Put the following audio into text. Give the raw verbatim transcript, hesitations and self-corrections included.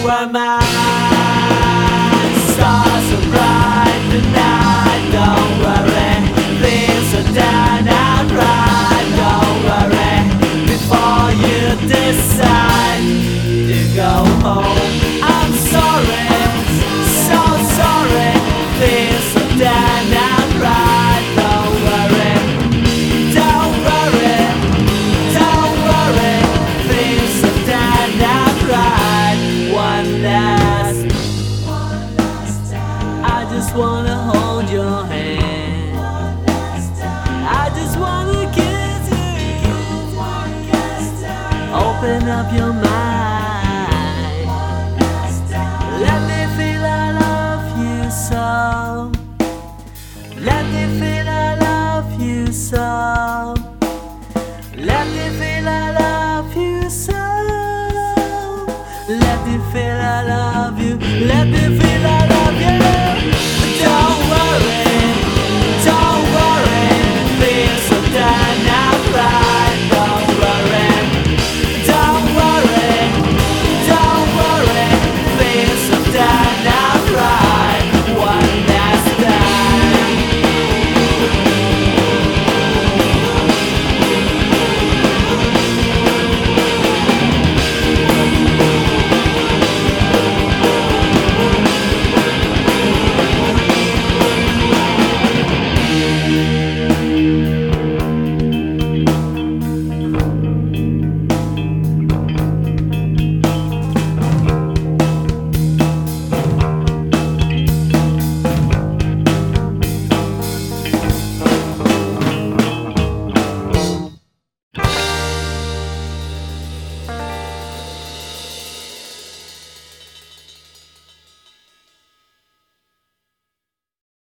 are mine. Stars are bright tonight. Don't worry, things are done outright. Don't worry before you decide to go home. I'm sorry, so sorry. Things are done outright. Don't worry, don't worry, don't worry. Things are done outright. One last, I just wanna hold your hand. I just wanna kiss you. Open up your mind. Let me feel I love you so. Let me feel I love you so. Let me feel I love you so. Let me feel I love you. Let me feel